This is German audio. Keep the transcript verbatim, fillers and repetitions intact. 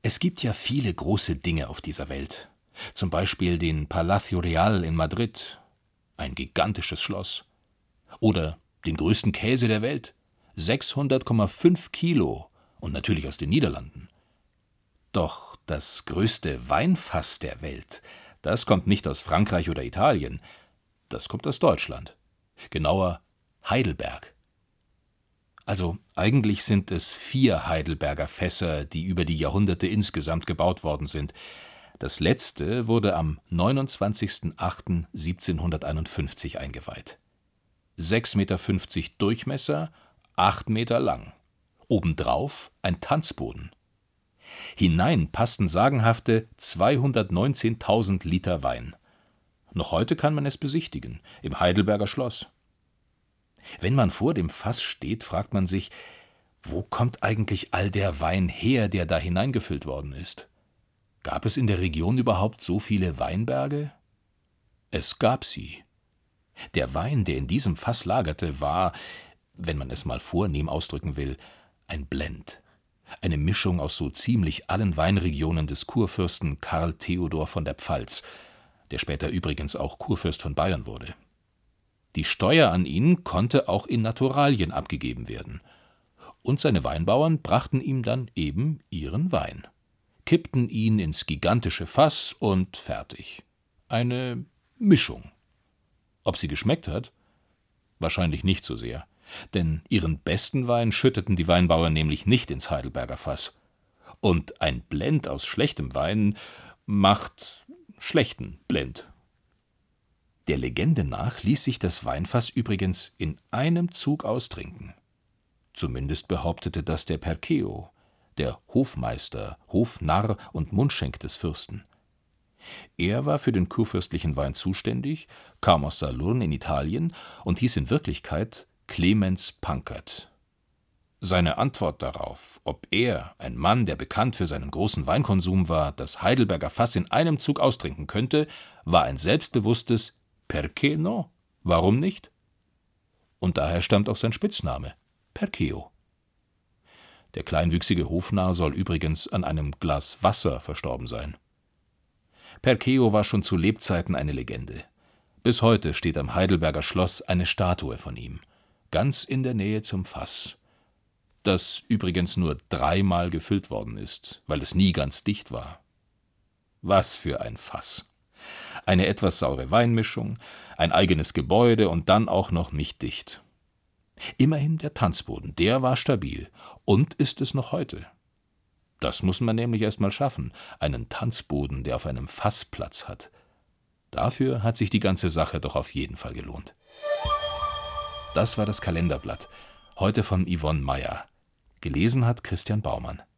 Es gibt ja viele große Dinge auf dieser Welt. Zum Beispiel den Palacio Real in Madrid, ein gigantisches Schloss. Oder den größten Käse der Welt, sechshundert Komma fünf Kilo und natürlich aus den Niederlanden. Doch das größte Weinfass der Welt, das kommt nicht aus Frankreich oder Italien, das kommt aus Deutschland. Genauer Heidelberg. Also eigentlich sind es vier Heidelberger Fässer, die über die Jahrhunderte insgesamt gebaut worden sind. Das letzte wurde am neunundzwanzigsten achten siebzehnhunderteinundfünfzig eingeweiht. sechs Meter fünfzig Durchmesser, acht Meter lang. Obendrauf ein Tanzboden. Hinein passten sagenhafte zweihundertneunzehntausend Liter Wein. Noch heute kann man es besichtigen, im Heidelberger Schloss. Wenn man vor dem Fass steht, fragt man sich, wo kommt eigentlich all der Wein her, der da hineingefüllt worden ist? Gab es in der Region überhaupt so viele Weinberge? Es gab sie. Der Wein, der in diesem Fass lagerte, war, wenn man es mal vornehm ausdrücken will, ein Blend. Eine Mischung aus so ziemlich allen Weinregionen des Kurfürsten Karl Theodor von der Pfalz, der später übrigens auch Kurfürst von Bayern wurde. Die Steuer an ihn konnte auch in Naturalien abgegeben werden. Und seine Weinbauern brachten ihm dann eben ihren Wein, kippten ihn ins gigantische Fass und fertig. Eine Mischung. Ob sie geschmeckt hat? Wahrscheinlich nicht so sehr. Denn ihren besten Wein schütteten die Weinbauern nämlich nicht ins Heidelberger Fass. Und ein Blend aus schlechtem Wein macht schlechten Blend. Der Legende nach ließ sich das Weinfass übrigens in einem Zug austrinken. Zumindest behauptete das der Perkeo, der Hofmeister, Hofnarr und Mundschenk des Fürsten. Er war für den kurfürstlichen Wein zuständig, kam aus Salurn in Italien und hieß in Wirklichkeit Clemens Pankert. Seine Antwort darauf, ob er, ein Mann, der bekannt für seinen großen Weinkonsum war, das Heidelberger Fass in einem Zug austrinken könnte, war ein selbstbewusstes Perché no? Warum nicht? Und daher stammt auch sein Spitzname, Perkeo. Der kleinwüchsige Hofnarr soll übrigens an einem Glas Wasser verstorben sein. Perkeo war schon zu Lebzeiten eine Legende. Bis heute steht am Heidelberger Schloss eine Statue von ihm, ganz in der Nähe zum Fass, das übrigens nur dreimal gefüllt worden ist, weil es nie ganz dicht war. Was für ein Fass! Eine etwas saure Weinmischung, ein eigenes Gebäude und dann auch noch nicht dicht. Immerhin der Tanzboden, der war stabil und ist es noch heute. Das muss man nämlich erst mal schaffen, einen Tanzboden, der auf einem Fass Platz hat. Dafür hat sich die ganze Sache doch auf jeden Fall gelohnt. Das war das Kalenderblatt, heute von Yvonne Meyer. Gelesen hat Christian Baumann.